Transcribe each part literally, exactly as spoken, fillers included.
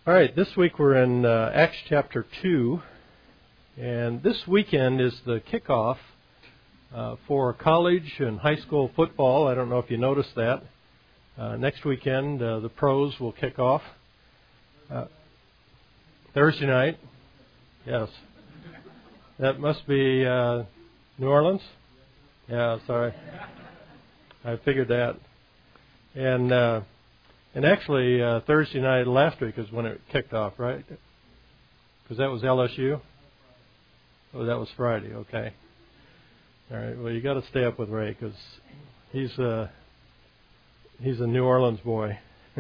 All right, this week we're in uh, Acts chapter two, and this weekend is the kickoff uh, for college and high school football. I don't know if you noticed that. Uh, next weekend, uh, the pros will kick off. Uh, Thursday night, yes. That must be uh, New Orleans? Yeah, sorry. I figured that. And... Uh, And actually, uh, Thursday night last week is when it kicked off, right? Because that was L S U? Oh, that was Friday, okay. All right, well, you got to stay up with Ray because he's, uh, he's a New Orleans boy.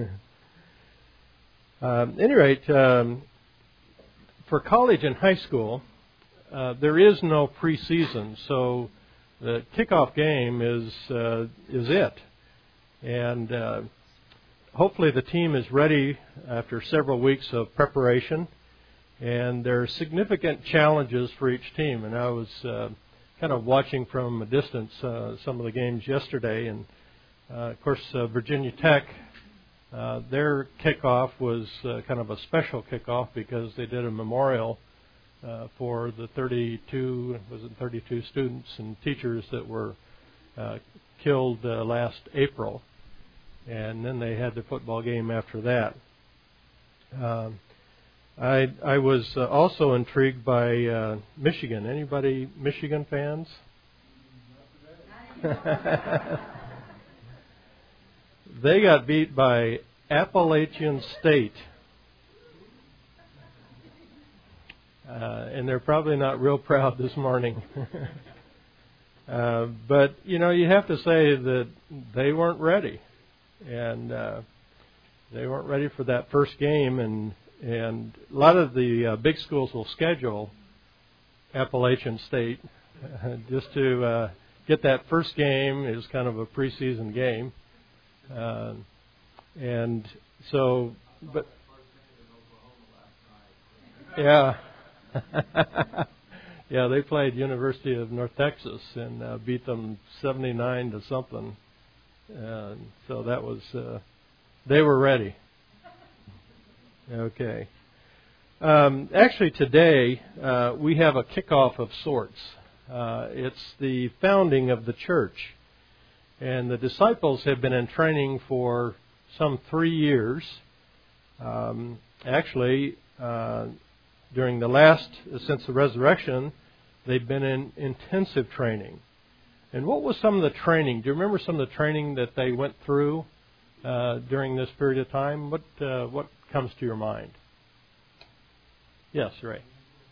um, at any rate, um, for college and high school, uh, there is no preseason, so the kickoff game is, uh, is it. And... Uh, Hopefully the team is ready after several weeks of preparation, and there are significant challenges for each team. And I was uh, kind of watching from a distance uh, some of the games yesterday, and uh, of course uh, Virginia Tech, uh, their kickoff was uh, kind of a special kickoff because they did a memorial uh, for the thirty-two, was it thirty-two students and teachers that were uh, killed uh, last April. And then they had the football game after that. Um, I I was uh, also intrigued by uh, Michigan. Anybody Michigan fans? They got beat by Appalachian State. Uh, and they're probably not real proud this morning. uh, but, you know, you have to say that they weren't ready. And uh, they weren't ready for that first game, and and a lot of the uh, big schools will schedule Appalachian State uh, just to uh, get that first game is kind of a preseason game, uh, and so but yeah, yeah, they played University of North Texas and uh, beat them seventy-nine to something. Uh, so that was, uh, they were ready. Okay. Um, actually, today uh, we have a kickoff of sorts. Uh, it's the founding of the church. And the disciples have been in training for some three years. Um, actually, uh, during the last, since the resurrection, they've been in intensive training. And what was some of the training? Do you remember some of the training that they went through uh, during this period of time? What uh, what comes to your mind? Yes, Ray.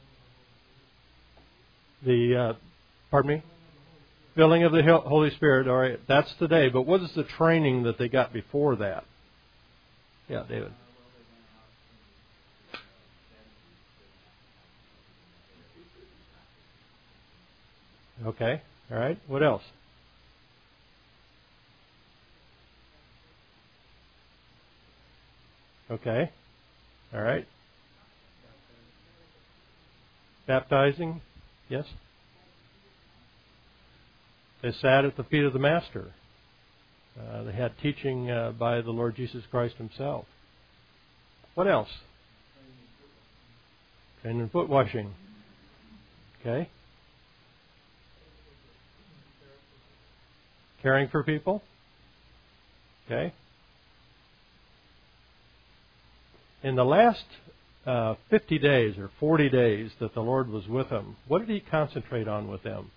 The, uh, pardon me? Filling of the Holy Spirit. All right, that's today. But what is the training that they got before that? Yeah, David. Okay. All right. What else? Okay. All right. Baptizing? Yes. They sat at the feet of the Master. Uh, they had teaching uh, by the Lord Jesus Christ Himself. What else? Training in foot washing. Okay. Caring for people? Okay. In the last uh, fifty days or forty days that the Lord was with them, what did He concentrate on with them?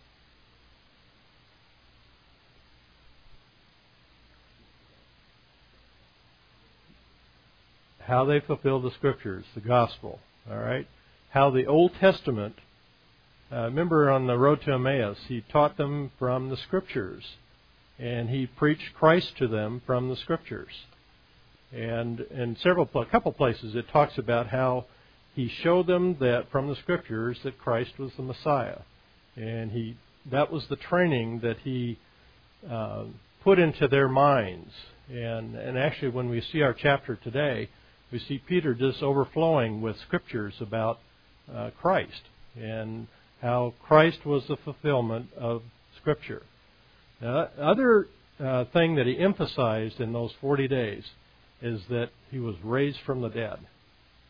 How they fulfilled the Scriptures, the Gospel. All right. How the Old Testament, uh, remember on the road to Emmaus, He taught them from the Scriptures. And He preached Christ to them from the Scriptures. And in several, a couple places, it talks about how He showed them that from the Scriptures that Christ was the Messiah, and He that was the training that He uh, put into their minds. And and actually, when we see our chapter today, we see Peter just overflowing with Scriptures about uh, Christ and how Christ was the fulfillment of Scripture. Now, other uh, thing that he emphasized in those forty days is that he was raised from the dead.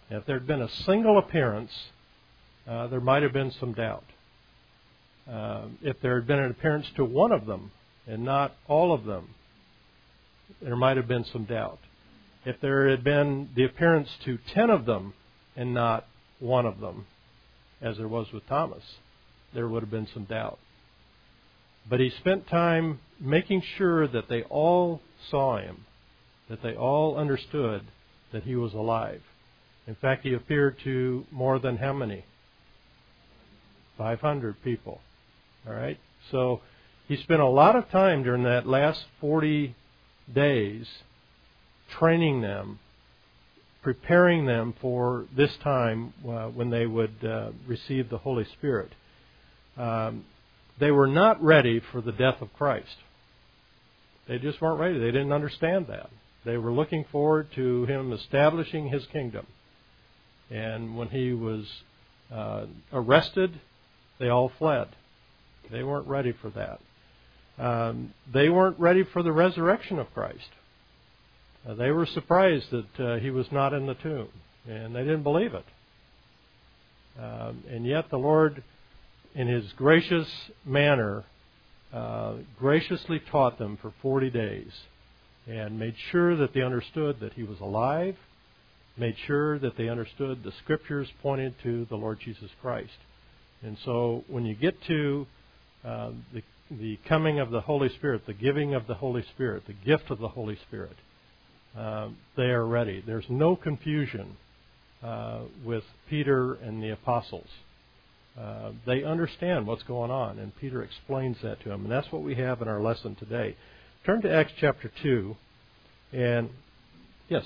If there had been a single appearance, uh, there might have been some doubt. Uh, if there had been an appearance to one of them and not all of them, there might have been some doubt. If there had been the appearance to ten of them and not one of them, as there was with Thomas, there would have been some doubt. But he spent time making sure that they all saw him, that they all understood that he was alive. In fact, he appeared to more than how many? five hundred people. All right? So he spent a lot of time during that last forty days training them, preparing them for this time uh, when they would uh, receive the Holy Spirit. Um, they were not ready for the death of Christ. They just weren't ready. They didn't understand that. They were looking forward to Him establishing His kingdom. And when He was uh, arrested, they all fled. They weren't ready for that. Um, they weren't ready for the resurrection of Christ. Uh, they were surprised that uh, He was not in the tomb, and they didn't believe it. Um, and yet the Lord, in His gracious manner, uh, graciously taught them for forty days and made sure that they understood that He was alive, made sure that they understood the Scriptures pointed to the Lord Jesus Christ. And so when you get to uh, the, the coming of the Holy Spirit, the giving of the Holy Spirit, the gift of the Holy Spirit, uh, they are ready. There's no confusion uh, with Peter and the apostles. Uh, they understand what's going on, and Peter explains that to them. And that's what we have in our lesson today. Turn to Acts chapter two, and yes.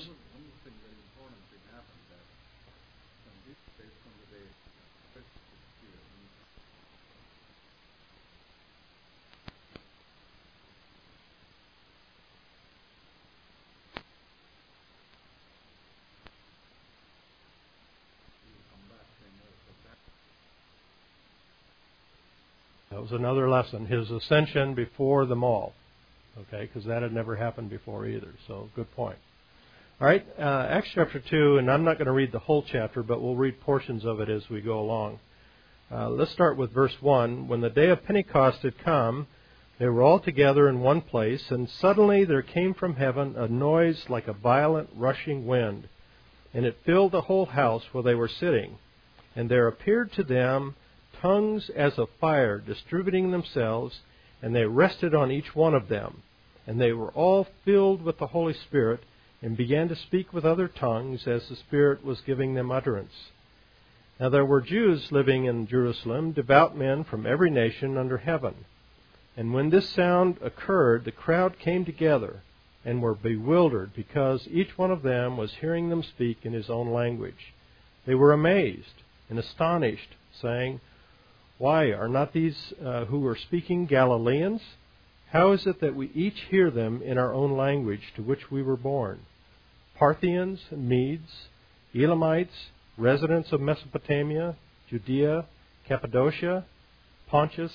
That was another lesson, his ascension before them all. Okay, because that had never happened before either. So, good point. All right, uh, Acts chapter two, and I'm not going to read the whole chapter, but we'll read portions of it as we go along. Uh, let's start with verse one. When the day of Pentecost had come, they were all together in one place, and suddenly there came from heaven a noise like a violent rushing wind, and it filled the whole house where they were sitting. And there appeared to them tongues as of fire, distributing themselves, and they rested on each one of them. And they were all filled with the Holy Spirit, and began to speak with other tongues as the Spirit was giving them utterance. Now there were Jews living in Jerusalem, devout men from every nation under heaven. And when this sound occurred, the crowd came together, and were bewildered, because each one of them was hearing them speak in his own language. They were amazed and astonished, saying, "Why, are not these uh, who are speaking Galileans? How is it that we each hear them in our own language to which we were born? Parthians and Medes, Elamites, residents of Mesopotamia, Judea, Cappadocia, Pontus,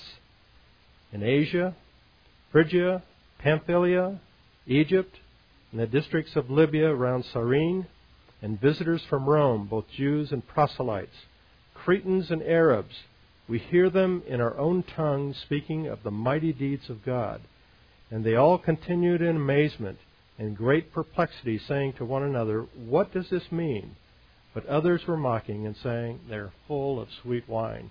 and Asia, Phrygia, Pamphylia, Egypt, and the districts of Libya around Cyrene, and visitors from Rome, both Jews and proselytes, Cretans and Arabs. We hear them in our own tongue speaking of the mighty deeds of God." And they all continued in amazement and great perplexity, saying to one another, "What does this mean?" But others were mocking and saying, "They're full of sweet wine."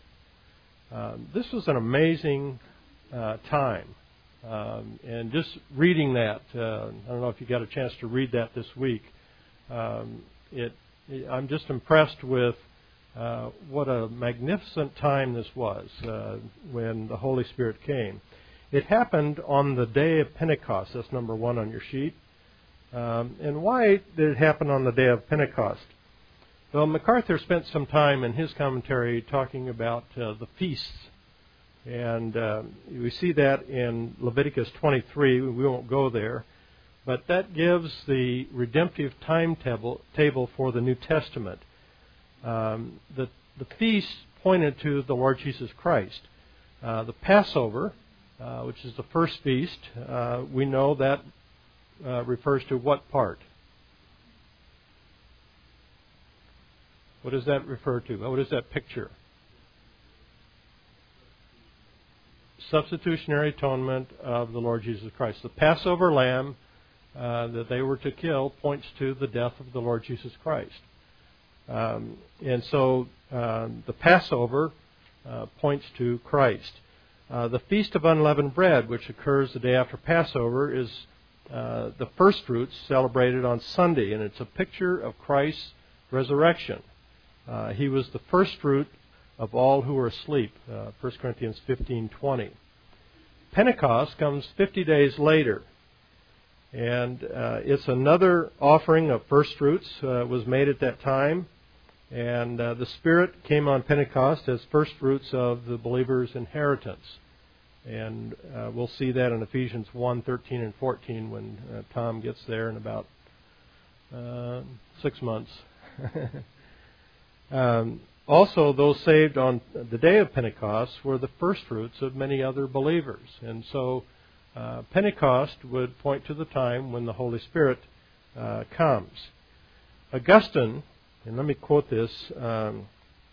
Um, this was an amazing uh, time. Um, and just reading that, uh, I don't know if you got a chance to read that this week. Um, it, I'm just impressed with Uh, what a magnificent time this was uh, when the Holy Spirit came. It happened on the day of Pentecost. That's number one on your sheet. Um, and why did it happen on the day of Pentecost? Well, MacArthur spent some time in his commentary talking about uh, the feasts. And uh, we see that in Leviticus twenty-three. We won't go there. But that gives the redemptive timetable table for the New Testament. Um, the, the feast pointed to the Lord Jesus Christ. Uh, the Passover, uh, which is the first feast, uh, we know that uh, refers to what part? What does that refer to? What is that picture? Substitutionary atonement of the Lord Jesus Christ. The Passover lamb uh, that they were to kill points to the death of the Lord Jesus Christ. Um, and so uh, the Passover uh, points to Christ. Uh, the Feast of Unleavened Bread, which occurs the day after Passover, is uh, the first fruits celebrated on Sunday, and it's a picture of Christ's resurrection. Uh, he was the first fruit of all who were asleep, uh, First Corinthians fifteen twenty. Pentecost comes fifty days later, and uh, it's another offering of first fruits uh, was made at that time, and uh, the Spirit came on Pentecost as first fruits of the believer's inheritance. And uh, we'll see that in Ephesians one, thirteen and fourteen when uh, Tom gets there in about uh, six months. um, Also, those saved on the day of Pentecost were the first fruits of many other believers. And so uh, Pentecost would point to the time when the Holy Spirit uh, comes. Augustine, and let me quote this, um,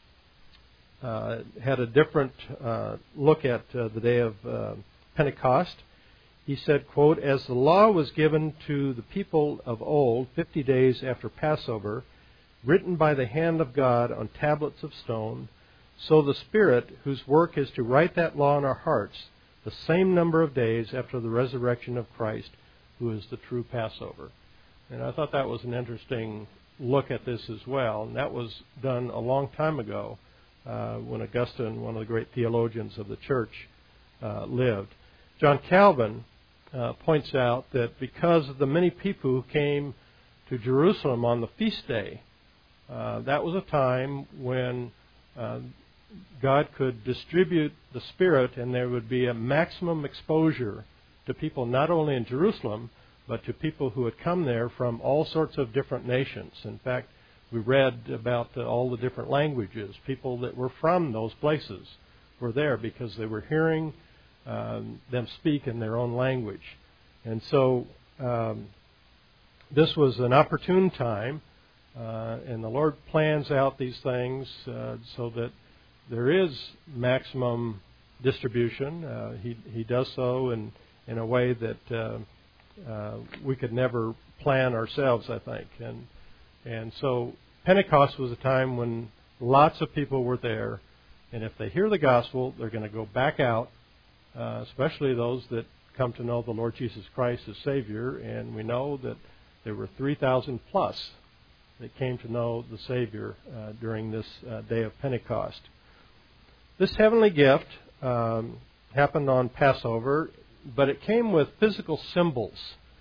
uh, had a different uh, look at uh, the day of uh, Pentecost. He said, quote, "As the law was given to the people of old fifty days after Passover, written by the hand of God on tablets of stone, so the Spirit, whose work is to write that law in our hearts, the same number of days after the resurrection of Christ, who is the true Passover." And I thought that was an interesting look at this as well. And that was done a long time ago uh, when Augustine, one of the great theologians of the church, uh, lived. John Calvin uh, points out that because of the many people who came to Jerusalem on the feast day, Uh, that was a time when uh, God could distribute the Spirit, and there would be a maximum exposure to people not only in Jerusalem, but to people who had come there from all sorts of different nations. In fact, we read about uh, all the different languages. People that were from those places were there because they were hearing um, them speak in their own language. And so um, this was an opportune time. Uh, and the Lord plans out these things uh, so that there is maximum distribution. Uh, he He does so in in a way that uh, uh, we could never plan ourselves, I think. And and so Pentecost was a time when lots of people were there, and if they hear the gospel, they're going to go back out, uh, especially those that come to know the Lord Jesus Christ as Savior. And we know that there were three thousand plus that came to know the Savior uh, during this uh, day of Pentecost. This heavenly gift um, happened on Passover, but it came with physical symbols.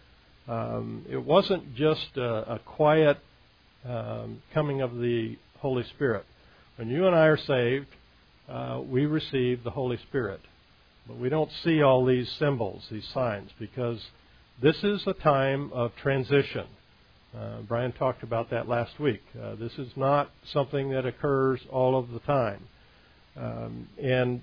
Um, it wasn't just a, a quiet um, coming of the Holy Spirit. When you and I are saved, uh, we receive the Holy Spirit. But we don't see all these symbols, these signs, because this is a time of transition. Uh, Brian talked about that last week. Uh, this is not something that occurs all of the time. Um, and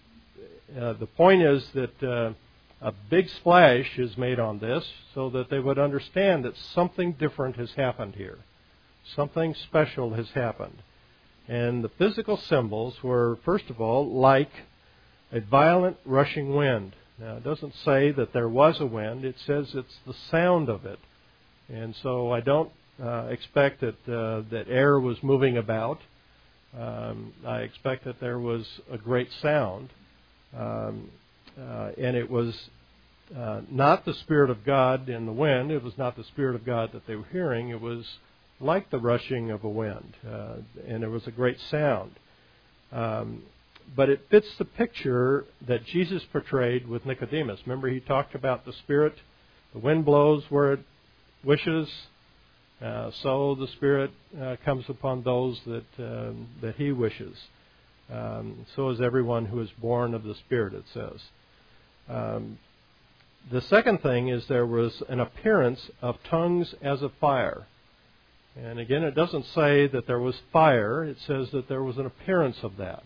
uh, the point is that uh, a big splash is made on this so that they would understand that something different has happened here. Something special has happened. And the physical symbols were, first of all, like a violent rushing wind. Now, it doesn't say that there was a wind. It says it's the sound of it. And so I don't uh, expect that uh, that air was moving about. Um, I expect that there was a great sound. Um, uh, and it was uh, not the Spirit of God in the wind. It was not the Spirit of God that they were hearing. It was like the rushing of a wind. Uh, and there was a great sound. Um, but it fits the picture that Jesus portrayed with Nicodemus. Remember, he talked about the Spirit. The wind blows where it wishes, uh, so the Spirit uh, comes upon those that uh, that He wishes. Um, so is everyone who is born of the Spirit, it says. Um, the second thing is there was an appearance of tongues as of fire. And again, it doesn't say that there was fire. It says that there was an appearance of that.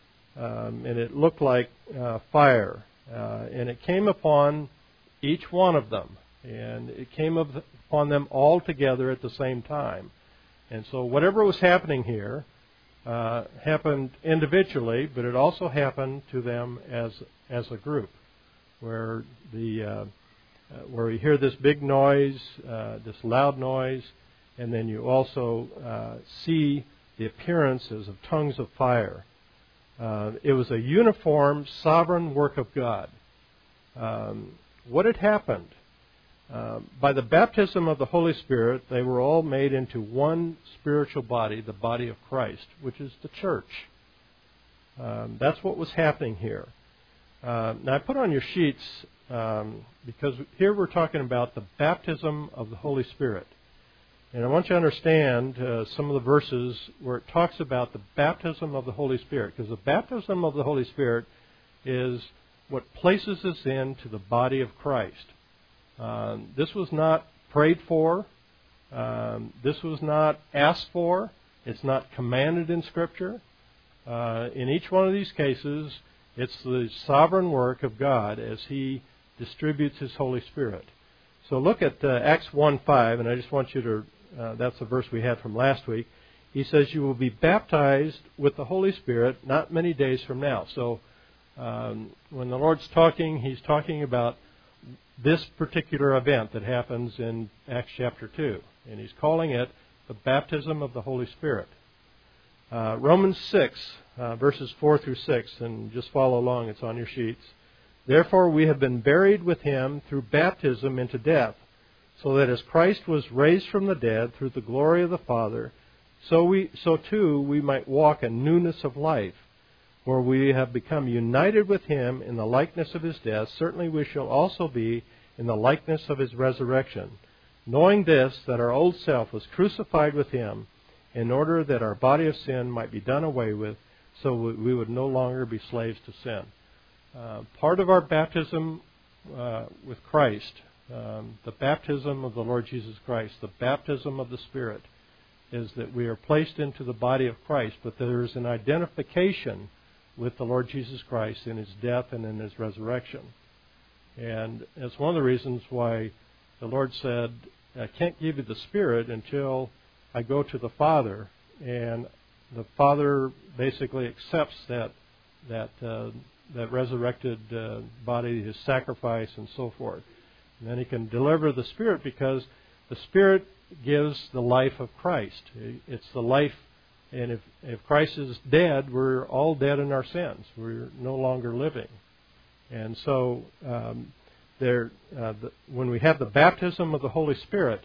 Um, and it looked like uh, fire. Uh, and it came upon each one of them. And it came upon them all together at the same time. And so whatever was happening here uh, happened individually, but it also happened to them as as a group, where the uh, uh, where you hear this big noise, uh, this loud noise, and then you also uh, see the appearances of tongues of fire. Uh, it was a uniform, sovereign work of God. Um, what had happened? Uh, by the baptism of the Holy Spirit, they were all made into one spiritual body, the body of Christ, which is the church. Um, that's what was happening here. Uh, now, I put on your sheets, um, because here we're talking about the baptism of the Holy Spirit. And I want you to understand uh, some of the verses where it talks about the baptism of the Holy Spirit, because the baptism of the Holy Spirit is what places us into the body of Christ. Um, this was not prayed for. Um, this was not asked for. It's not commanded in Scripture. Uh, in each one of these cases, it's the sovereign work of God as He distributes His Holy Spirit. So look at uh, Acts one five, and I just want you to, uh, that's the verse we had from last week. He says, you will be baptized with the Holy Spirit not many days from now. So um, when the Lord's talking, He's talking about this particular event that happens in Acts chapter two. And He's calling it the baptism of the Holy Spirit. Uh, Romans six, uh, verses four through six, and just follow along, it's on your sheets. Therefore we have been buried with Him through baptism into death, so that as Christ was raised from the dead through the glory of the Father, so we, so too we might walk in newness of life. For we have become united with Him in the likeness of His death, certainly we shall also be in the likeness of His resurrection. Knowing this, that our old self was crucified with Him, in order that our body of sin might be done away with, so we would no longer be slaves to sin. Uh, part of our baptism uh, with Christ, um, the baptism of the Lord Jesus Christ, the baptism of the Spirit, is that we are placed into the body of Christ, but there is an identification with the Lord Jesus Christ in His death and in His resurrection. And it's one of the reasons why the Lord said, I can't give you the Spirit until I go to the Father. And the Father basically accepts that that uh, that resurrected uh, body, His sacrifice, and so forth. And then He can deliver the Spirit, because the Spirit gives the life of Christ. It's the life. And if, if Christ is dead, we're all dead in our sins. We're no longer living. And so um, there, uh, the, when we have the baptism of the Holy Spirit,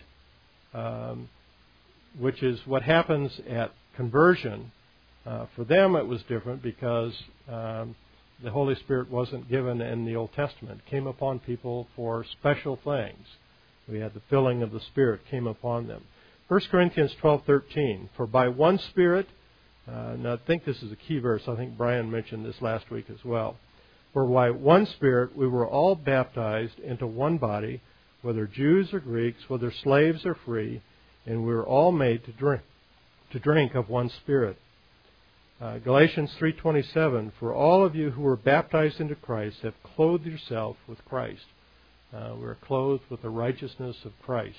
um, which is what happens at conversion, uh, for them it was different because um, the Holy Spirit wasn't given in the Old Testament. It came upon people for special things. We had the filling of the Spirit came upon them. First Corinthians twelve thirteen, for by one Spirit, uh, now I think this is a key verse, I think Brian mentioned this last week as well. For by one Spirit we were all baptized into one body, whether Jews or Greeks, whether slaves or free, and we were all made to drink, to drink of one Spirit. Uh, Galatians three twenty-seven, for all of you who were baptized into Christ have clothed yourself with Christ. Uh, we're clothed with the righteousness of Christ.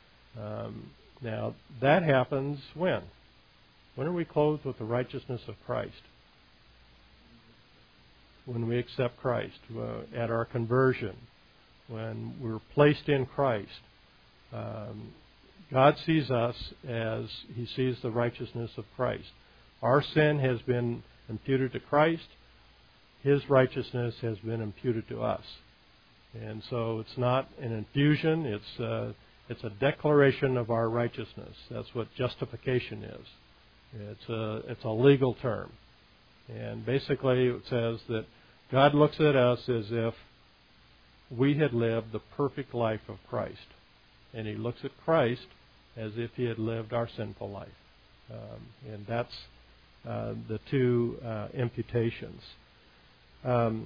Um, Now, that happens when? When are we clothed with the righteousness of Christ? When we accept Christ, uh, at our conversion, when we're placed in Christ. Um, God sees us as He sees the righteousness of Christ. Our sin has been imputed to Christ. His righteousness has been imputed to us. And so it's not an infusion, it's uh, It's a declaration of our righteousness. That's what justification is. It's a, it's a legal term. And basically it says that God looks at us as if we had lived the perfect life of Christ. And He looks at Christ as if He had lived our sinful life. Um, and that's uh, the two uh, imputations. Um,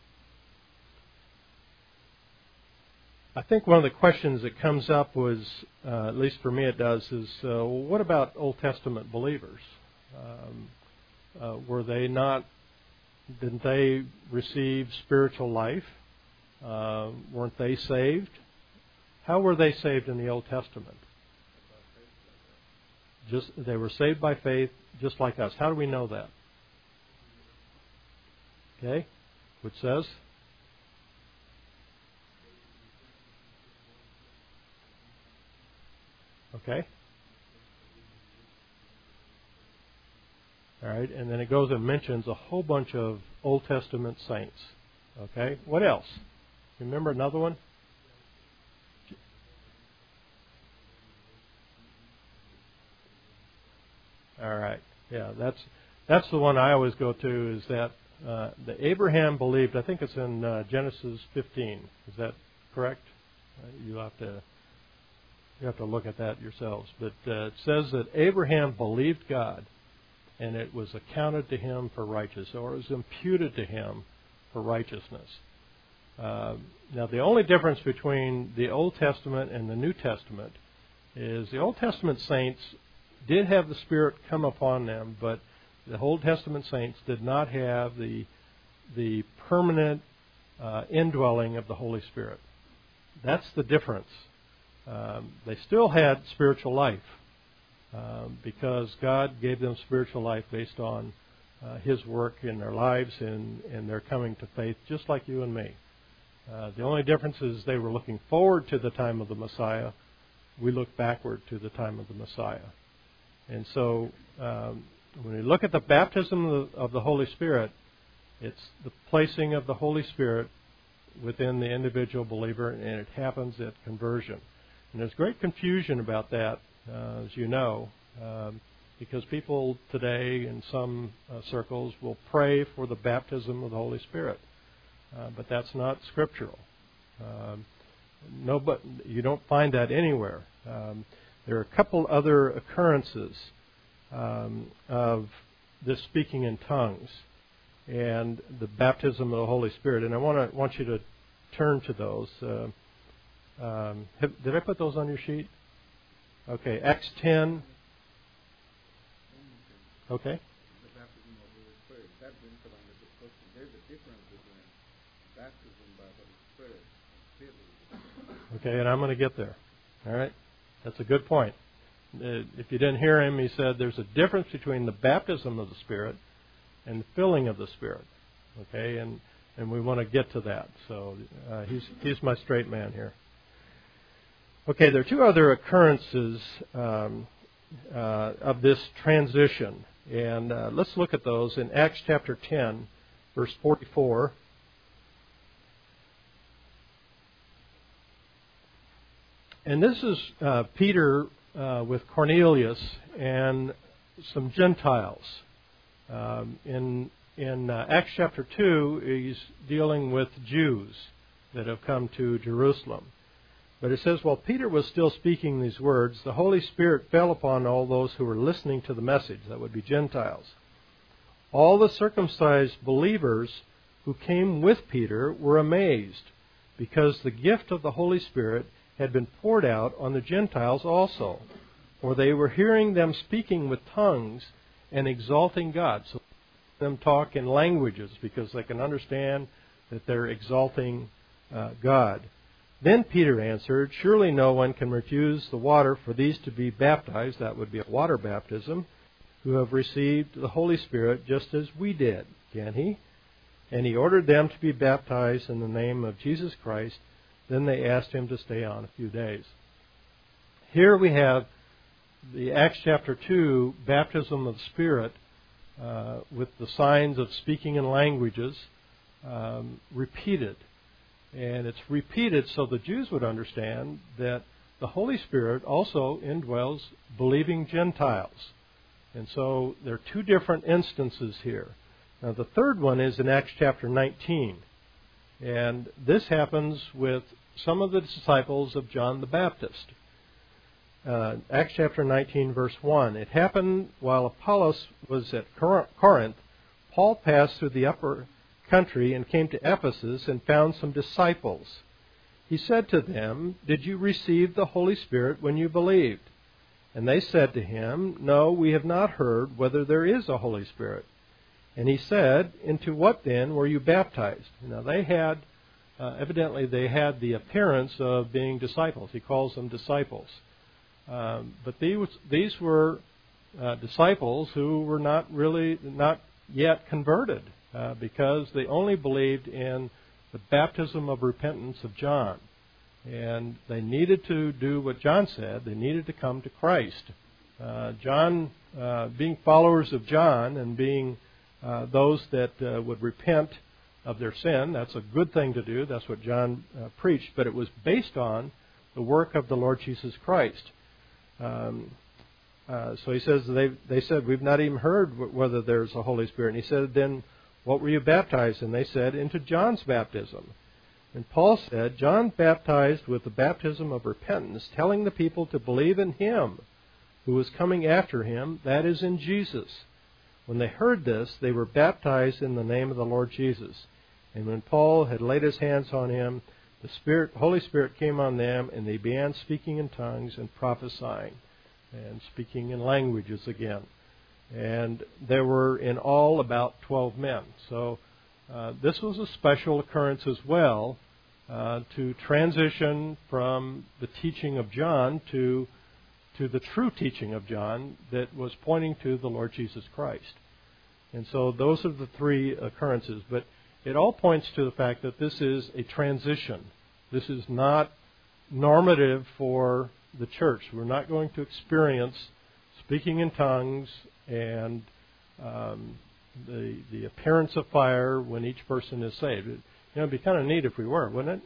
I think one of the questions that comes up was, uh, at least for me it does, is uh, well, what about Old Testament believers? Um, uh, were they not, didn't they receive spiritual life? Uh, weren't they saved? How were they saved in the Old Testament? Just they were saved by faith, just like us. How do we know that? Okay, which says. Okay. All right, and then it goes and mentions a whole bunch of Old Testament saints. Okay, what else? Remember another one? All right, yeah, that's that's the one I always go to. Is that uh, the Abraham believed? I think it's in uh, Genesis fifteen. Is that correct? Uh, you have to you have to look at that yourselves. But uh, it says that Abraham believed God, and it was accounted to him for righteousness, or it was imputed to him for righteousness. Uh, now, the only difference between the Old Testament and the New Testament is the Old Testament saints did have the Spirit come upon them, but the Old Testament saints did not have the the permanent uh, indwelling of the Holy Spirit. That's the difference. Um, they still had spiritual life um, because God gave them spiritual life based on uh, His work in their lives and, and their coming to faith, just like you and me. Uh, the only difference is they were looking forward to the time of the Messiah. We look backward to the time of the Messiah. And so um, when we look at the baptism of the, of the Holy Spirit, it's the placing of the Holy Spirit within the individual believer, and it happens at conversion. And there's great confusion about that, uh, as you know, um, because people today in some uh, circles will pray for the baptism of the Holy Spirit. Uh, but that's not scriptural. Um, no, but you don't find that anywhere. Um, there are a couple other occurrences um, of this speaking in tongues and the baptism of the Holy Spirit, and I want to want you to turn to those. Uh, um, have, did I put those on your sheet? Okay, Acts ten. Okay. Okay, and I'm going to get there. All right? That's a good point. Uh, if you didn't hear him, he said there's a difference between the baptism of the Spirit and the filling of the Spirit. Okay, and, and we want to get to that. So uh, he's, he's my straight man here. Okay, there are two other occurrences um, uh, of this transition. And uh, let's look at those in Acts chapter ten, verse forty-four. And this is uh, Peter uh, with Cornelius and some Gentiles. Um, in in uh, Acts chapter two, he's dealing with Jews that have come to Jerusalem. But it says, while Peter was still speaking these words, the Holy Spirit fell upon all those who were listening to the message. That would be Gentiles. All the circumcised believers who came with Peter were amazed, because the gift of the Holy Spirit had been poured out on the Gentiles also, for they were hearing them speaking with tongues and exalting God. So them talk in languages because they can understand that they're exalting uh, God. Then Peter answered, surely no one can refuse the water for these to be baptized, that would be a water baptism, who have received the Holy Spirit just as we did, can he? And he ordered them to be baptized in the name of Jesus Christ. Then they asked him to stay on a few days. Here we have the Acts chapter two baptism of the Spirit uh, with the signs of speaking in languages um, repeated. And it's repeated so the Jews would understand that the Holy Spirit also indwells believing Gentiles. And so there are two different instances here. Now the third one is in Acts chapter nineteen. And this happens with some of the disciples of John the Baptist. Uh, Acts chapter nineteen, verse one. It happened while Apollos was at Corinth, Paul passed through the upper country and came to Ephesus and found some disciples. He said to them, did you receive the Holy Spirit when you believed? And they said to him, no, we have not heard whether there is a Holy Spirit. And he said, into what then were you baptized? Now they had, uh, evidently they had the appearance of being disciples. He calls them disciples. Um, but these, these were uh, disciples who were not really, not yet converted uh, because they only believed in the baptism of repentance of John. And they needed to do what John said. They needed to come to Christ. Uh, John, uh, being followers of John and being uh, those that uh, would repent of their sin, that's a good thing to do. That's what John uh, preached. But it was based on the work of the Lord Jesus Christ. Um, uh, so he says, they, they said, we've not even heard w- whether there's a Holy Spirit. And he said, then what were you baptized? And they said, into John's baptism. And Paul said, John baptized with the baptism of repentance, telling the people to believe in him who was coming after him, that is, in Jesus. When they heard this, they were baptized in the name of the Lord Jesus. And when Paul had laid his hands on him, the Spirit, Holy Spirit came on them, and they began speaking in tongues and prophesying, and speaking in languages again. And there were in all about twelve men. So uh, this was a special occurrence as well, uh, to transition from the teaching of John to to the true teaching of John that was pointing to the Lord Jesus Christ. And so those are the three occurrences. But it all points to the fact that this is a transition. This is not normative for the church. We're not going to experience speaking in tongues and um, the the appearance of fire when each person is saved. It, you know, it'd be kind of neat if we were, wouldn't it?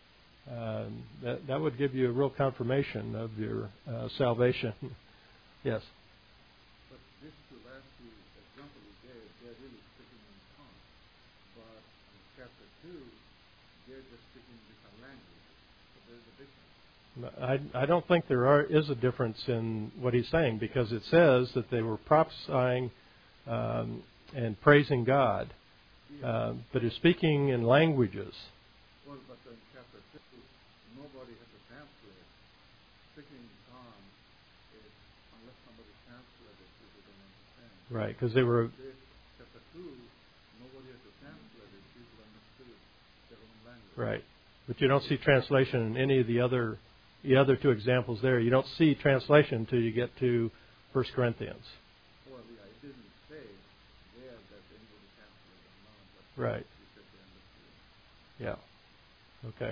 Um, that that would give you a real confirmation of your uh, salvation. Yes. But this two last two examples we gave, they're really speaking in tongues. But in chapter two, they're just speaking different languages. So there's a difference. I, I don't think there are, is a difference in what he's saying, because it says that they were prophesying um, and praising God, Yeah. uh, but is speaking in languages. Well, but in chapter two, nobody has to translate. Speaking in tongues is, unless somebody translates it, people don't understand. Right, because they were... This, chapter two, nobody has to translate it. People understood their own language. Right. But you don't see translation in any of the other the other two examples there. You don't see translation until you get to First Corinthians. Well, yeah, it didn't say there that anybody translated or not, but Right. he said they understood. Yeah. Okay.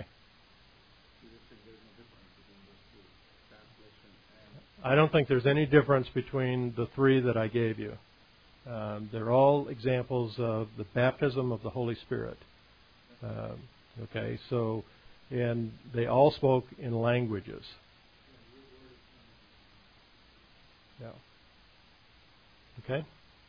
You just think there's no difference between those two, translation and... I don't think there's any difference between the three that I gave you. Um, they're all examples of the baptism of the Holy Spirit. Um, okay, so, and they all spoke in languages. Yeah. Okay.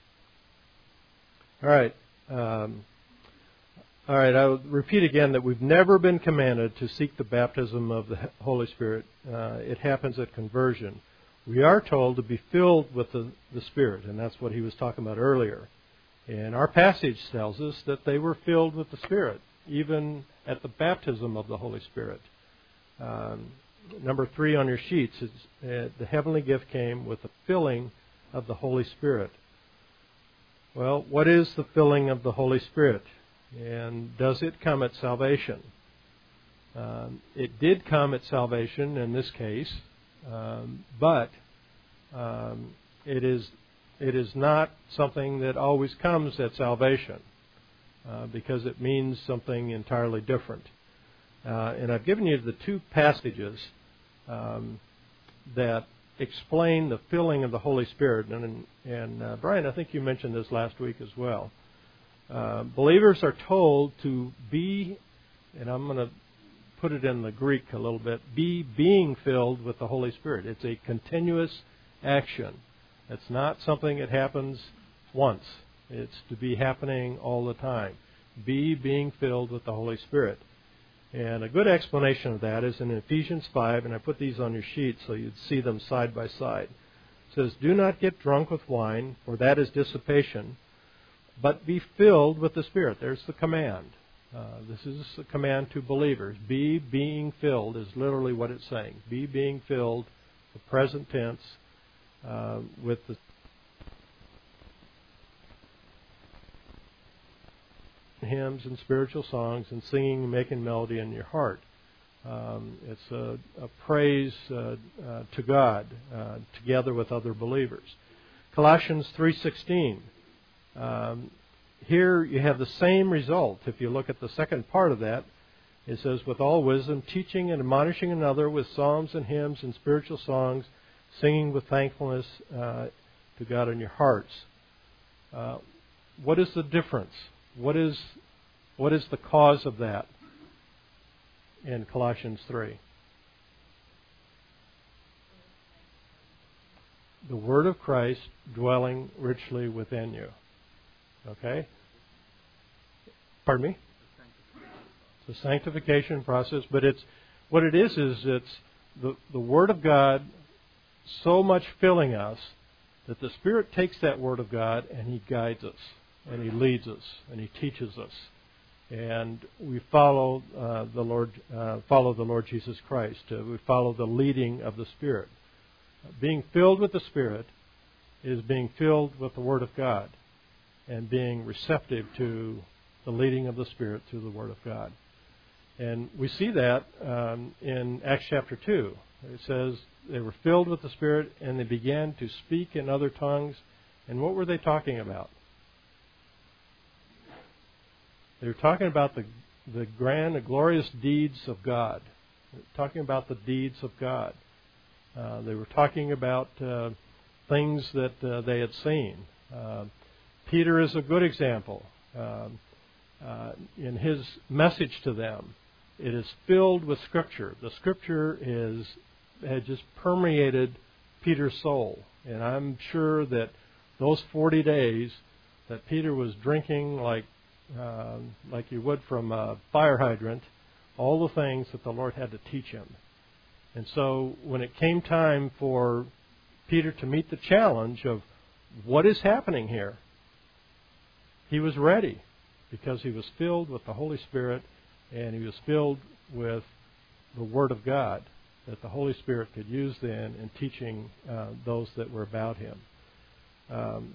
All right. Um, all right. I'll repeat again that we've never been commanded to seek the baptism of the Holy Spirit. Uh, it happens at conversion. We are told to be filled with the, the Spirit, and that's what he was talking about earlier. And our passage tells us that they were filled with the Spirit, even at the baptism of the Holy Spirit. Um, number three on your sheets is uh, the heavenly gift came with the filling of the Holy Spirit. Well, what is the filling of the Holy Spirit? And does it come at salvation? Um, it did come at salvation in this case, um, but um, it is it is not something that always comes at salvation, uh, because it means something entirely different. Uh, and I've given you the two passages um, that explain the filling of the Holy Spirit. And, and uh, Brian, I think you mentioned this last week as well. Uh, believers are told to be, and I'm going to put it in the Greek a little bit, be being filled with the Holy Spirit. It's a continuous action. It's not something that happens once. It's to be happening all the time. Be being filled with the Holy Spirit. And a good explanation of that is in Ephesians five, and I put these on your sheet so you'd see them side by side. It says, do not get drunk with wine, for that is dissipation, but be filled with the Spirit. There's the command. Uh, this is a command to believers. Be being filled is literally what it's saying. Be being filled, the present tense, uh, with the hymns and spiritual songs and singing and making melody in your heart. Um, it's a, a praise uh, uh, to God uh, together with other believers. Colossians three sixteen. Um, here you have the same result. If you look at the second part of that, it says, with all wisdom, teaching and admonishing another with psalms and hymns and spiritual songs, singing with thankfulness uh, to God in your hearts. Uh, what is the difference? What is what is the cause of that in Colossians three? The Word of Christ dwelling richly within you. Okay? Pardon me? It's a sanctification process, but it's what it is is it's the, the Word of God so much filling us that the Spirit takes that Word of God and He guides us, and He leads us, and He teaches us. And we follow uh, the Lord, uh, follow the Lord Jesus Christ. Uh, we follow the leading of the Spirit. Being filled with the Spirit is being filled with the Word of God and being receptive to the leading of the Spirit through the Word of God. And we see that um, in Acts chapter two. It says they were filled with the Spirit and they began to speak in other tongues. And what were they talking about? They were talking about the, the grand, the glorious deeds of God. They were talking about the deeds of God. Uh, they were talking about uh, things that uh, they had seen. Uh, Peter is a good example. Um, uh, in his message to them, it is filled with Scripture. The Scripture is had just permeated Peter's soul. And I'm sure that those forty days that Peter was drinking like uh, like you would from a fire hydrant, all the things that the Lord had to teach him. And so when it came time for Peter to meet the challenge of what is happening here, he was ready because he was filled with the Holy Spirit and he was filled with the Word of God that the Holy Spirit could use then in teaching uh, those that were about him. Um,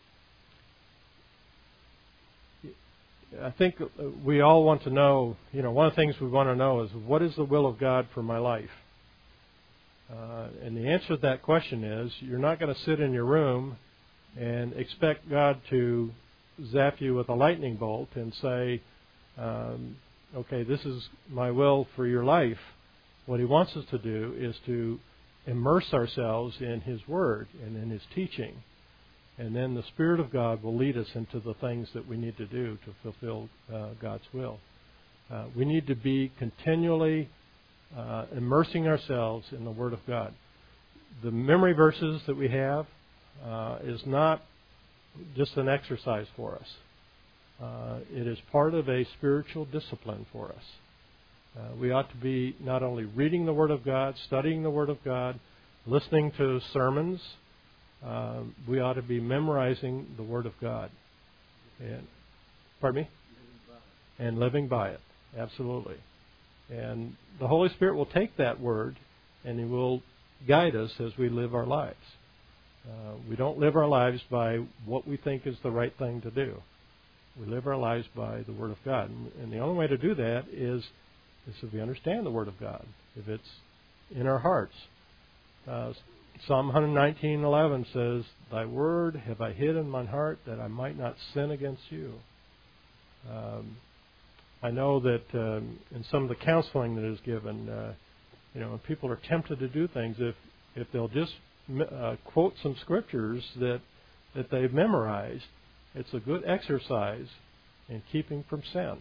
I think we all want to know, you know, one of the things we want to know is what is the will of God for my life? Uh, and the answer to that question is you're not going to sit in your room and expect God to zap you with a lightning bolt and say, um, okay, this is my will for your life. What He wants us to do is to immerse ourselves in His Word and in His teaching. And then the Spirit of God will lead us into the things that we need to do to fulfill uh, God's will. Uh, we need to be continually uh, immersing ourselves in the Word of God. The memory verses that we have uh, is not just an exercise for us. Uh, it is part of a spiritual discipline for us. Uh, we ought to be not only reading the Word of God, studying the Word of God, listening to sermons. Uh, we ought to be memorizing the Word of God. And, pardon me? And living by it. Absolutely. And the Holy Spirit will take that Word and He will guide us as we live our lives. Uh, we don't live our lives by what we think is the right thing to do. We live our lives by the Word of God. And, and the only way to do that is, is if we understand the Word of God, if it's in our hearts. Uh, Psalm one nineteen eleven says, Thy word have I hid in mine heart that I might not sin against you. Um, I know that um, in some of the counseling that is given, uh, you know, when people are tempted to do things, if if they'll just uh, quote some scriptures that that they've memorized, it's a good exercise in keeping from sin.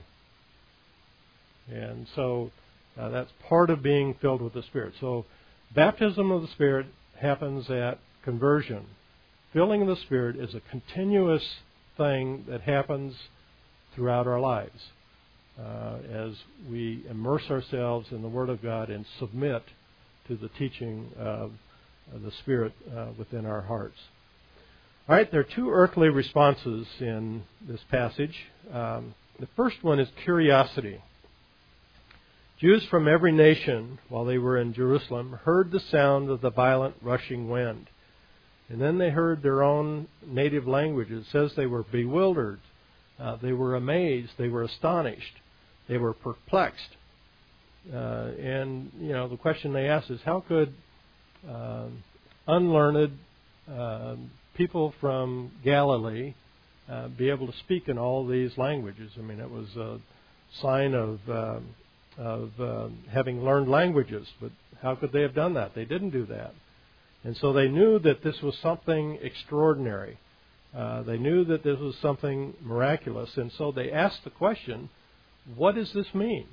And so uh, that's part of being filled with the Spirit. So baptism of the Spirit happens at conversion. Filling of the Spirit is a continuous thing that happens throughout our lives uh, as we immerse ourselves in the Word of God and submit to the teaching of, of the Spirit uh, within our hearts. All right, there are two earthly responses in this passage. Um, the first one is curiosity. Jews from every nation, while they were in Jerusalem, heard the sound of the violent rushing wind. And then they heard their own native language. It says they were bewildered. Uh, they were amazed. They were astonished. They were perplexed. Uh, and, you know, the question they asked is, how could uh, unlearned, uh, people from Galilee uh, be able to speak in all these languages. I mean, it was a sign of uh, of uh, having learned languages. But how could they have done that? They didn't do that. And so they knew that this was something extraordinary. Uh, they knew that this was something miraculous. And so they asked the question, what does this mean?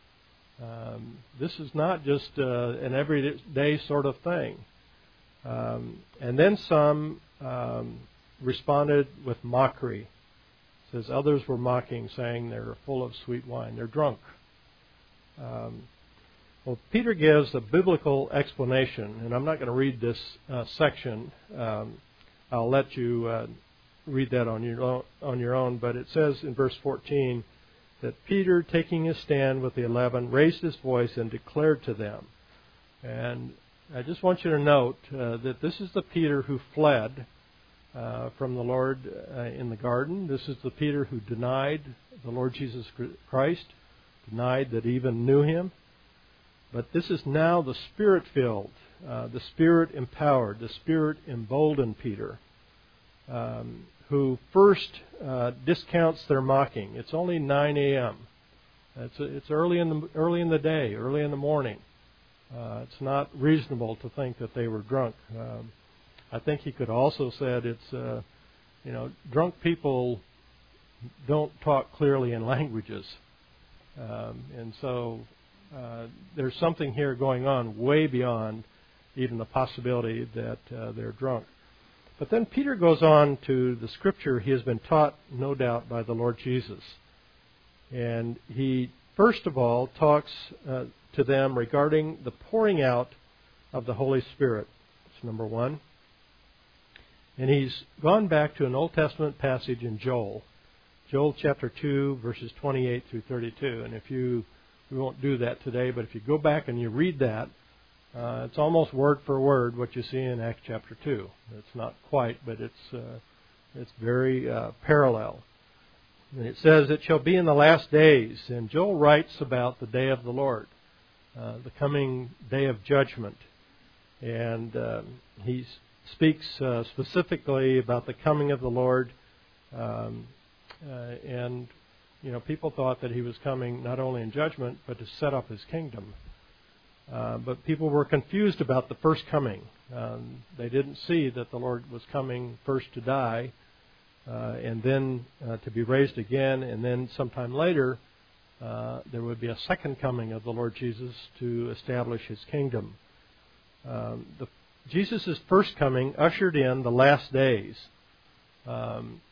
Um, this is not just uh, an everyday sort of thing. Um, and then some um, responded with mockery. It says others were mocking, saying they're full of sweet wine. They're drunk. Um, well, Peter gives a biblical explanation, and I'm not going to read this uh, section. Um, I'll let you uh, read that on your own, on your own. But it says in verse fourteen that Peter, taking his stand with the eleven, raised his voice and declared to them. And I just want you to note uh, that this is the Peter who fled uh, from the Lord uh, in the garden. This is the Peter who denied the Lord Jesus Christ, denied that he even knew him. But this is now the Spirit-filled, uh, the Spirit-empowered, the Spirit-emboldened Peter, um, who first uh, discounts their mocking. It's only nine a.m. It's it's early in the early in the day, early in the morning. Uh, it's not reasonable to think that they were drunk. Um, I think he could also said it's uh, you know drunk people don't talk clearly in languages, um, and so. Uh, there's something here going on way beyond even the possibility that uh, they're drunk. But then Peter goes on to the scripture he has been taught, no doubt, by the Lord Jesus. And he, first of all, talks uh, to them regarding the pouring out of the Holy Spirit. That's number one. And he's gone back to an Old Testament passage in Joel, Joel chapter two, verses twenty-eight through thirty-two. And if you We won't do that today, but if you go back and you read that, uh, it's almost word for word what you see in Acts chapter two. It's not quite, but it's uh, it's very uh, parallel. And it says, "It shall be in the last days," and Joel writes about the day of the Lord, uh, the coming day of judgment, and uh, he speaks uh, specifically about the coming of the Lord, um, uh, and. You know, people thought that he was coming not only in judgment, but to set up his kingdom. Uh, but people were confused about the first coming. Um, they didn't see that the Lord was coming first to die, uh, and then uh, to be raised again, and then sometime later uh, there would be a second coming of the Lord Jesus to establish his kingdom. Um, the, Jesus' first coming ushered in the last days. Um,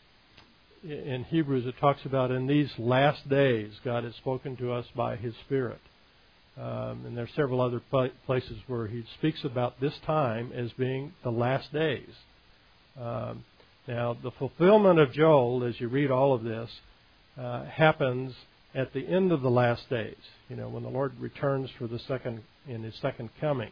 In Hebrews, it talks about in these last days, God has spoken to us by His Spirit. Um, and there are several other places where He speaks about this time as being the last days. Um, now, the fulfillment of Joel, as you read all of this, uh, happens at the end of the last days. You know, when the Lord returns for the second in His second coming.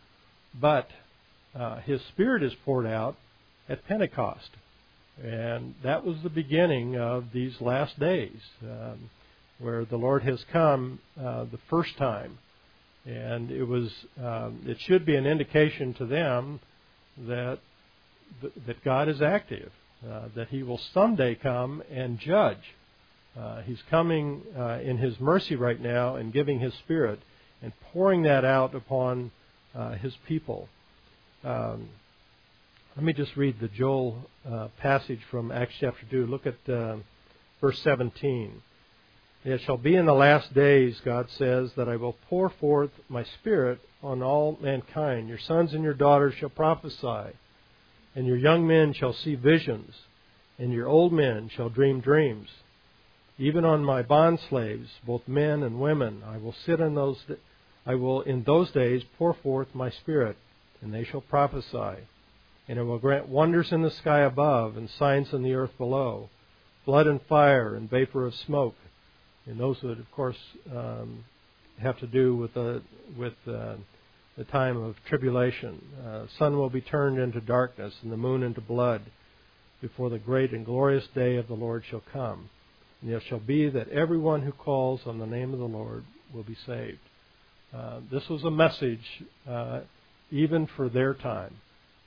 But uh, His Spirit is poured out at Pentecost. And that was the beginning of these last days, um, where the Lord has come uh, the first time. And it was, um, it should be an indication to them that that God is active, uh, that He will someday come and judge. Uh, he's coming uh, in His mercy right now and giving His Spirit and pouring that out upon uh, His people. Um, Let me just read the Joel uh, passage from Acts chapter two. Look at uh, verse seventeen. "It shall be in the last days," God says, "that I will pour forth my Spirit on all mankind. Your sons and your daughters shall prophesy, and your young men shall see visions, and your old men shall dream dreams. Even on my bondslaves, both men and women, I will sit in those. I will in those days pour forth my Spirit, and they shall prophesy. And it will grant wonders in the sky above and signs in the earth below, blood and fire and vapor of smoke." And those would, of course, um, have to do with the with uh, the time of tribulation. Uh, sun will be turned into darkness and the moon into blood before the great and glorious day of the Lord shall come. And it shall be that everyone who calls on the name of the Lord will be saved. Uh, this was a message uh, even for their time.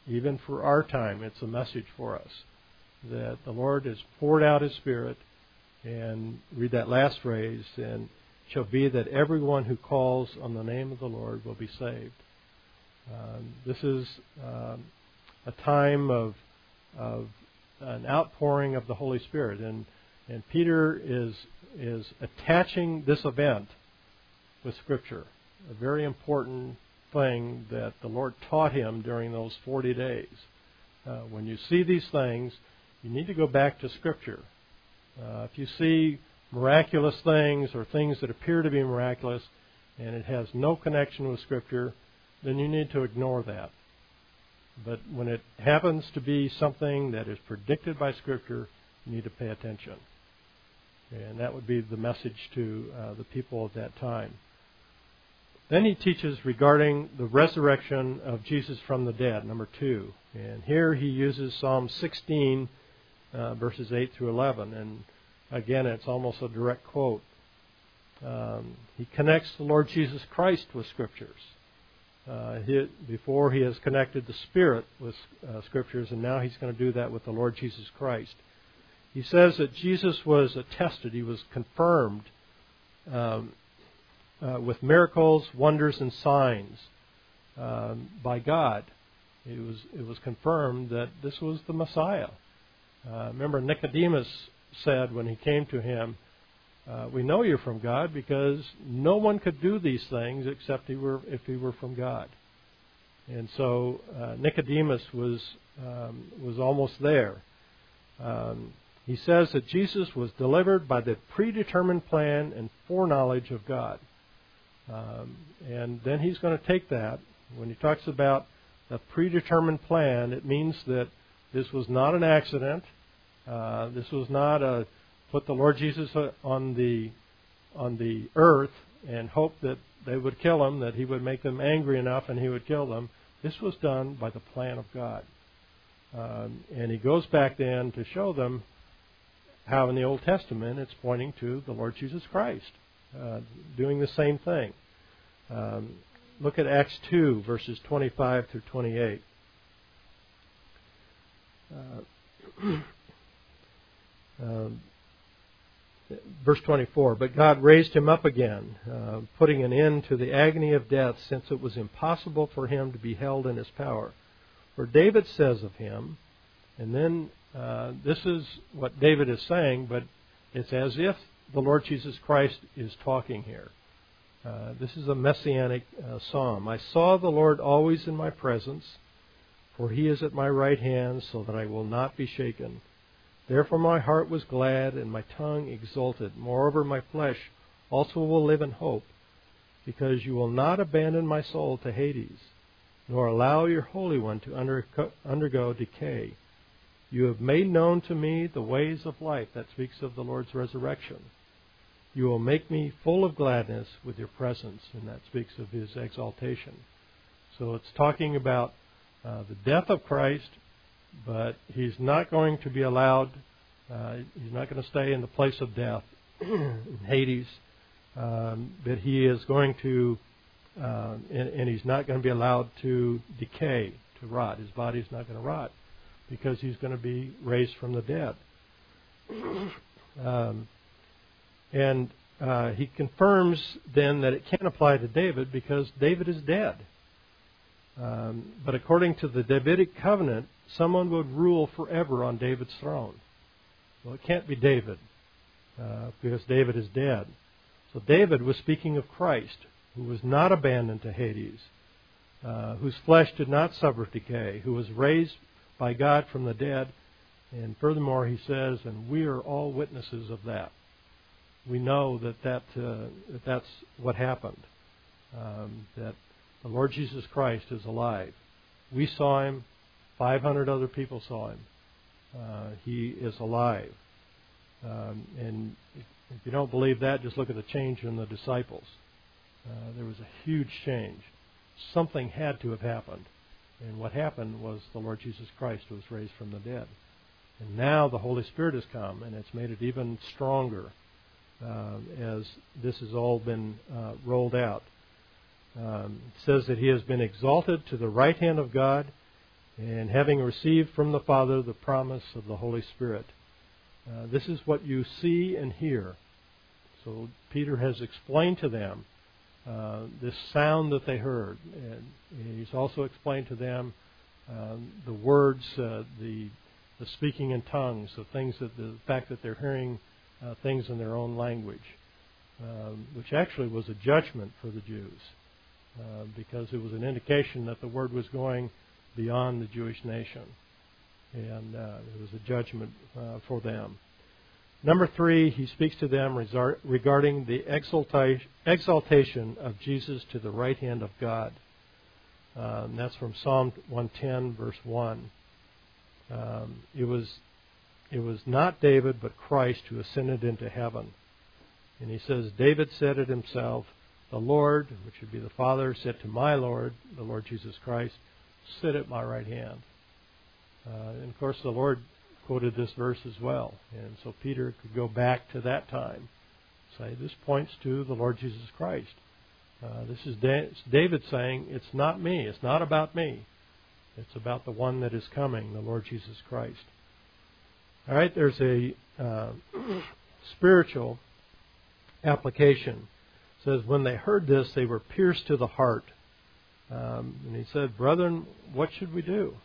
even for our time, it's a message for us that the Lord has poured out His Spirit. And read that last phrase, and it shall be that everyone who calls on the name of the Lord will be saved. Um, this is um, a time of, of an outpouring of the Holy Spirit. And, and Peter is, is attaching this event with Scripture, a very important thing that the Lord taught him during those forty days. Uh, when you see these things, you need to go back to Scripture. Uh, if you see miraculous things or things that appear to be miraculous and it has no connection with Scripture, then you need to ignore that. But when it happens to be something that is predicted by Scripture, you need to pay attention. And that would be the message to uh, the people at that time. Then he teaches regarding the resurrection of Jesus from the dead, number two. And here he uses Psalm sixteen, Uh, verses eight through eleven. And again, it's almost a direct quote. Um, he connects the Lord Jesus Christ with Scriptures. Uh, he, before he has connected the Spirit with uh, Scriptures, and now he's going to do that with the Lord Jesus Christ. He says that Jesus was attested, he was confirmed um, uh, with miracles, wonders, and signs um, by God. It was, it was confirmed that this was the Messiah. Uh, remember, Nicodemus said when he came to him, uh, we know you're from God because no one could do these things except he were, if he were from God. And so uh, Nicodemus was um, was almost there. Um, he says that Jesus was delivered by the predetermined plan and foreknowledge of God. Um, and then he's going to take that. When he talks about a predetermined plan, it means that this was not an accident. Uh, this was not a put the Lord Jesus on the on the earth and hope that they would kill him, that he would make them angry enough and he would kill them. This was done by the plan of God. Um, and he goes back then to show them how in the Old Testament it's pointing to the Lord Jesus Christ, uh, doing the same thing. Um, look at Acts two, verses twenty-five through twenty-eight. Uh, um, verse twenty-four, but God raised him up again, uh, putting an end to the agony of death, since it was impossible for him to be held in his power. For David says of him, and then uh, this is what David is saying, but it's as if the Lord Jesus Christ is talking here. Uh, this is a messianic uh, psalm. I saw the Lord always in my presence, for he is at my right hand, so that I will not be shaken. Therefore my heart was glad, and my tongue exulted. Moreover, my flesh also will live in hope, because you will not abandon my soul to Hades, nor allow your Holy One to undergo, undergo decay. You have made known to me the ways of life. That speaks of the Lord's resurrection. You will make me full of gladness with your presence, and that speaks of his exaltation. So it's talking about uh, the death of Christ, but he's not going to be allowed, uh, he's not going to stay in the place of death in Hades, um, but he is going to, uh, and, and he's not going to be allowed to decay, to rot. His body's not going to rot, because he's going to be raised from the dead. um, and uh, he confirms then that it can't apply to David, because David is dead. Um, but according to the Davidic covenant, someone would rule forever on David's throne. Well, it can't be David, uh, because David is dead. So David was speaking of Christ, who was not abandoned to Hades, uh, whose flesh did not suffer decay, who was raised by God from the dead. And furthermore, he says, and we are all witnesses of that. We know that, that, uh, that that's what happened, um, that the Lord Jesus Christ is alive. We saw him. five hundred other people saw him. Uh, he is alive. Um, and if, if you don't believe that, just look at the change in the disciples. Uh, there was a huge change. Something had to have happened. And what happened was the Lord Jesus Christ was raised from the dead. And now the Holy Spirit has come, and it's made it even stronger uh, as this has all been uh, rolled out. Um, it says that he has been exalted to the right hand of God, and having received from the Father the promise of the Holy Spirit. Uh, this is what you see and hear. So Peter has explained to them uh, this sound that they heard. And he's also explained to them um, the words, uh, the the speaking in tongues, the things that the fact that they're hearing uh, things in their own language, um, which actually was a judgment for the Jews, uh, because it was an indication that the word was going beyond the Jewish nation, and uh, it was a judgment uh, for them. Number three, he speaks to them regarding the exaltation of Jesus to the right hand of God. Um, that's from Psalm one ten, verse one. Um, it was it was not David, but Christ who ascended into heaven. And he says, David said it himself, the Lord, which would be the Father, said to my Lord, the Lord Jesus Christ, sit at my right hand. Uh, and of course, the Lord quoted this verse as well. And so Peter could go back to that time, say, this points to the Lord Jesus Christ. Uh, this is da- David saying, it's not me, it's not about me. It's about the one that is coming, the Lord Jesus Christ. All right, there's a uh, spiritual application. It says, when they heard this, they were pierced to the heart. Um, and he said, brethren, what should we do?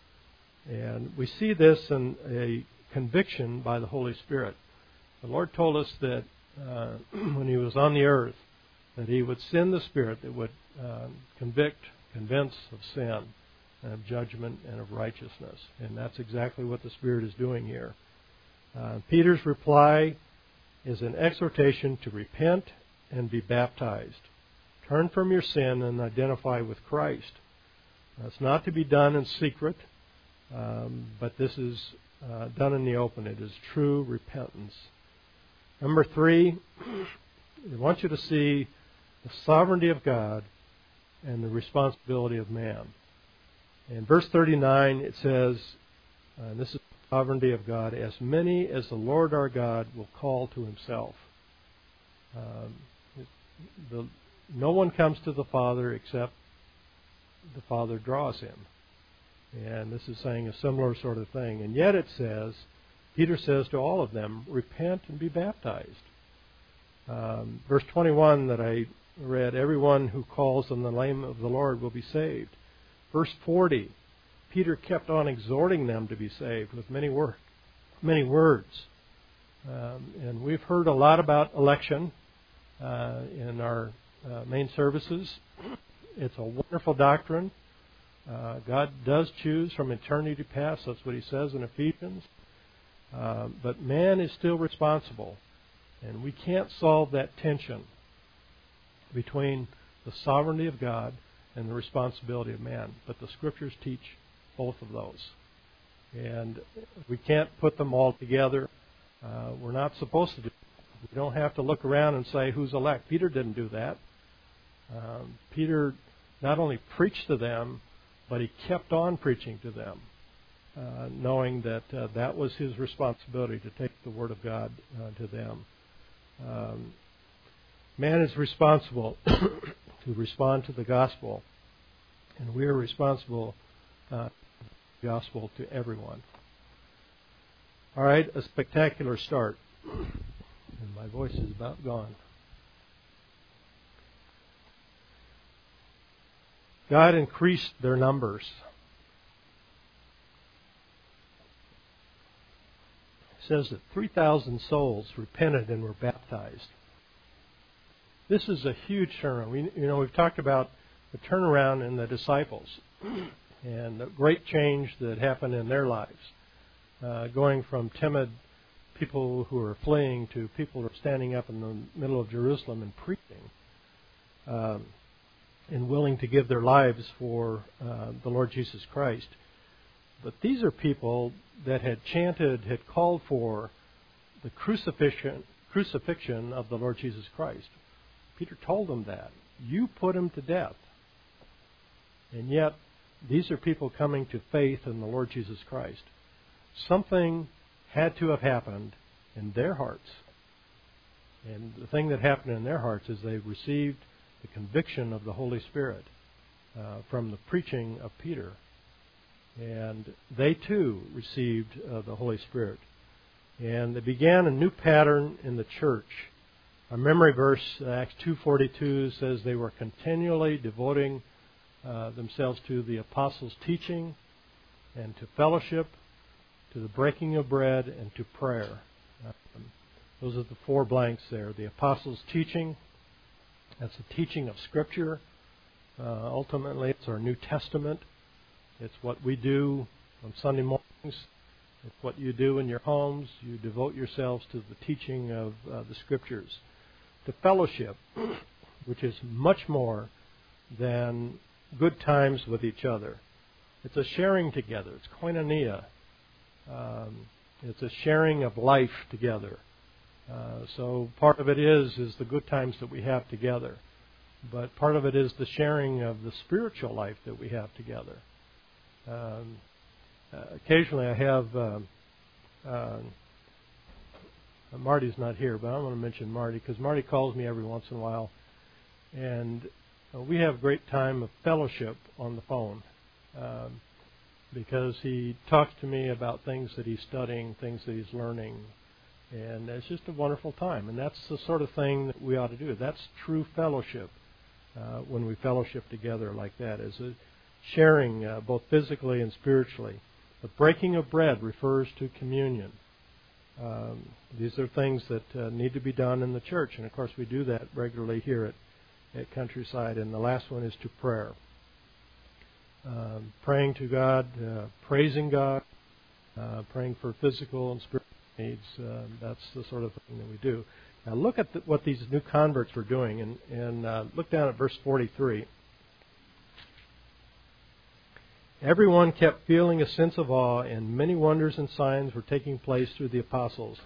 And we see this in a conviction by the Holy Spirit. The Lord told us that uh, when He was on the earth, that He would send the Spirit that would uh, convict, convince of sin, and of judgment, and of righteousness. And that's exactly what the Spirit is doing here. Uh, Peter's reply is an exhortation to repent and be baptized. Turn from your sin and identify with Christ. That's not to be done in secret, um, but this is uh, done in the open. It is true repentance. Number three, I want you to see the sovereignty of God and the responsibility of man. In verse thirty-nine, it says, uh, and this is the sovereignty of God, as many as the Lord our God will call to Himself. Um, the, no one comes to the Father except the Father draws him. And this is saying a similar sort of thing. And yet it says, Peter says to all of them, repent and be baptized. Um, verse twenty-one that I read, everyone who calls on the name of the Lord will be saved. Verse forty, Peter kept on exhorting them to be saved with many, wor- many words. Um, and we've heard a lot about election uh, in our uh, main services. It's a wonderful doctrine. Uh, God does choose from eternity past. That's what He says in Ephesians. Uh, but man is still responsible. And we can't solve that tension between the sovereignty of God and the responsibility of man. But the Scriptures teach both of those. And we can't put them all together. Uh, we're not supposed to do it. We don't have to look around and say who's elect. Peter didn't do that. Um, Peter not only preached to them, but he kept on preaching to them, uh, knowing that uh, that was his responsibility to take the Word of God uh, to them. Um, man is responsible to respond to the gospel, and we are responsible uh, the gospel to everyone. All right, a spectacular start. And my voice is about gone. God increased their numbers. It says that three thousand souls repented and were baptized. This is a huge turnaround. We, you know, we've talked about the turnaround in the disciples and the great change that happened in their lives, uh, going from timid people who are fleeing to people who are standing up in the middle of Jerusalem and preaching, um, and willing to give their lives for uh, the Lord Jesus Christ. But these are people that had chanted, had called for the crucifixion, crucifixion of the Lord Jesus Christ. Peter told them that. You put him to death. And yet, these are people coming to faith in the Lord Jesus Christ. Something had to have happened in their hearts. And the thing that happened in their hearts is they received the conviction of the Holy Spirit uh, from the preaching of Peter. And they too received uh, the Holy Spirit. And they began a new pattern in the church. Our memory verse, Acts two forty-two, says they were continually devoting uh, themselves to the apostles' teaching and to fellowship, to the breaking of bread, and to prayer. Um, those are the four blanks there. The apostles' teaching, that's the teaching of Scripture. Uh, ultimately, it's our New Testament. It's what we do on Sunday mornings. It's what you do in your homes. You devote yourselves to the teaching of uh, the Scriptures. To fellowship, which is much more than good times with each other. It's a sharing together. It's koinonia. Um, it's a sharing of life together. Uh, so part of it is is the good times that we have together. But part of it is the sharing of the spiritual life that we have together. Um, uh, occasionally I have, um, uh, Marty's not here, but I want to mention Marty because Marty calls me every once in a while. And uh, we have a great time of fellowship on the phone um, because he talks to me about things that he's studying, things that he's learning. And it's just a wonderful time. And that's the sort of thing that we ought to do. That's true fellowship uh, when we fellowship together like that, is a sharing uh, both physically and spiritually. The breaking of bread refers to communion. Um, these are things that uh, need to be done in the church. And, of course, we do that regularly here at, at Countryside. And the last one is to prayer. Um, praying to God, uh, praising God, uh, praying for physical and spiritual needs. Uh, that's the sort of thing that we do. Now look at the, what these new converts were doing, and, and uh, look down at verse forty-three. Everyone kept feeling a sense of awe, and many wonders and signs were taking place through the apostles.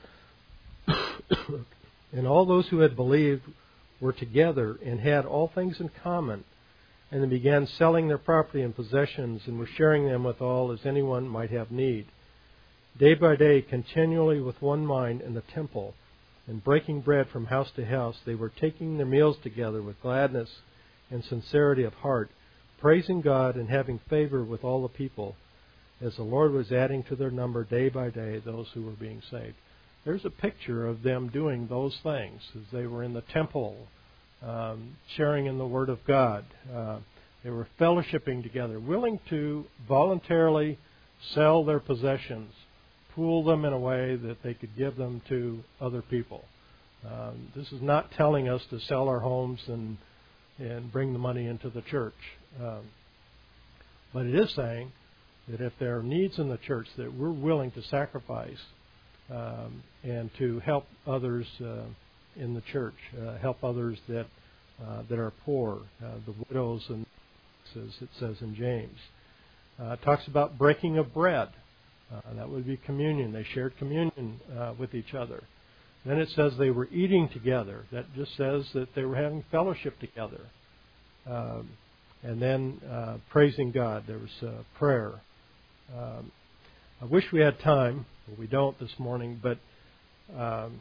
And all those who had believed were together and had all things in common, and they began selling their property and possessions and were sharing them with all as anyone might have need. Day by day, continually with one mind in the temple, and breaking bread from house to house, they were taking their meals together with gladness and sincerity of heart, praising God and having favor with all the people, as the Lord was adding to their number day by day those who were being saved. There's a picture of them doing those things as they were in the temple, um, sharing in the Word of God. Uh, they were fellowshipping together, willing to voluntarily sell their possessions, pool them in a way that they could give them to other people. Um, this is not telling us to sell our homes and and bring the money into the church. Um, but it is saying that if there are needs in the church, that we're willing to sacrifice um, and to help others uh, in the church, uh, help others that uh, that are poor, uh, the widows, and as it says in James. Uh, it talks about breaking of bread. Uh, that would be communion. They shared communion uh, with each other. Then it says they were eating together. That just says that they were having fellowship together. Um, and then uh, praising God. There was uh, prayer. Um, I wish we had time. Well, we don't this morning, but um,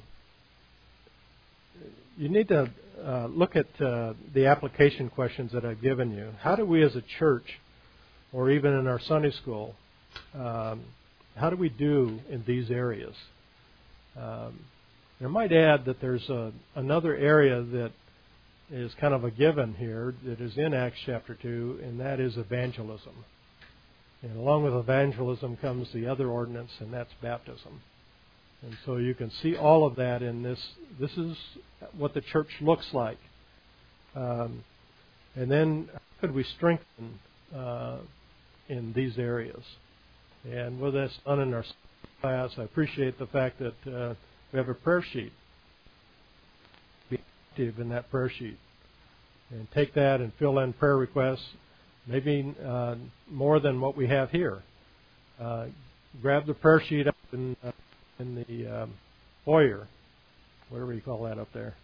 you need to uh, look at uh, the application questions that I've given you. How do we as a church, or even in our Sunday school, um, how do we do in these areas? Um, I might add that there's a, another area that is kind of a given here that is in Acts chapter two, and that is evangelism. And along with evangelism comes the other ordinance, and that's baptism. And so you can see all of that in this. This is what the church looks like. Um, and then how could we strengthen uh, in these areas? And with this done in our class, I appreciate the fact that uh, we have a prayer sheet. Be active in that prayer sheet. And take that and fill in prayer requests, maybe uh, more than what we have here. Uh, grab the prayer sheet up in, uh, in the um, foyer, whatever you call that up there,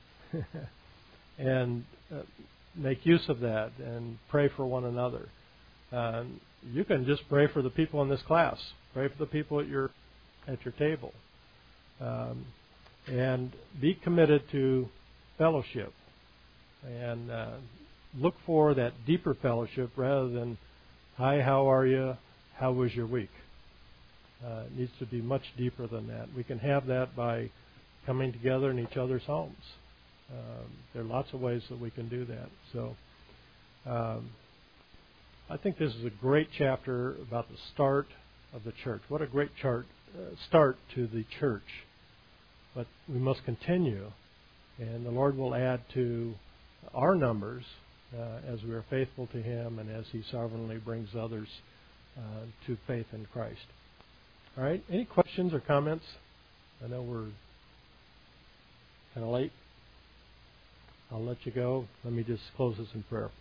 and uh, make use of that and pray for one another. Uh, you can just pray for the people in this class. Pray for the people at your at your table. Um, and be committed to fellowship. And uh, look for that deeper fellowship rather than hi, how are you? How was your week? Uh, it needs to be much deeper than that. We can have that by coming together in each other's homes. Um, there are lots of ways that we can do that. So um, I think this is a great chapter about the start of the church. What a great chart, uh, start to the church. But we must continue, and the Lord will add to our numbers uh, as we are faithful to Him and as He sovereignly brings others uh, to faith in Christ. All right, any questions or comments? I know we're kind of late. I'll let you go. Let me just close this in prayer.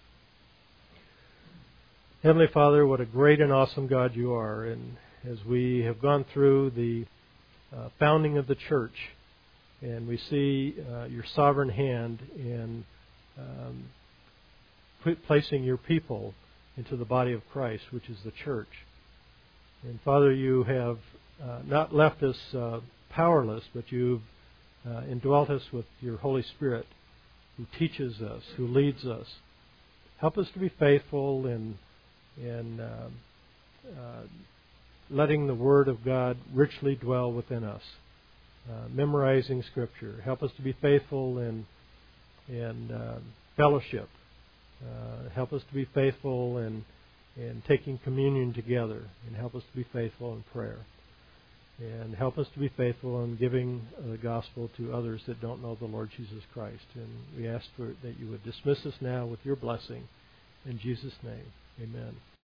Heavenly Father, what a great and awesome God you are. And as we have gone through the uh, founding of the church, and we see uh, your sovereign hand in um, put, placing your people into the body of Christ, which is the church. And Father, you have uh, not left us uh, powerless, but you've uh, indwelt us with your Holy Spirit, who teaches us, who leads us. Help us to be faithful in in uh, uh, letting the Word of God richly dwell within us, uh, memorizing Scripture. Help us to be faithful in in uh, fellowship. Uh, help us to be faithful in in taking communion together, and help us to be faithful in prayer. And help us to be faithful in giving the gospel to others that don't know the Lord Jesus Christ. And we ask for that you would dismiss us now with your blessing. In Jesus' name, amen.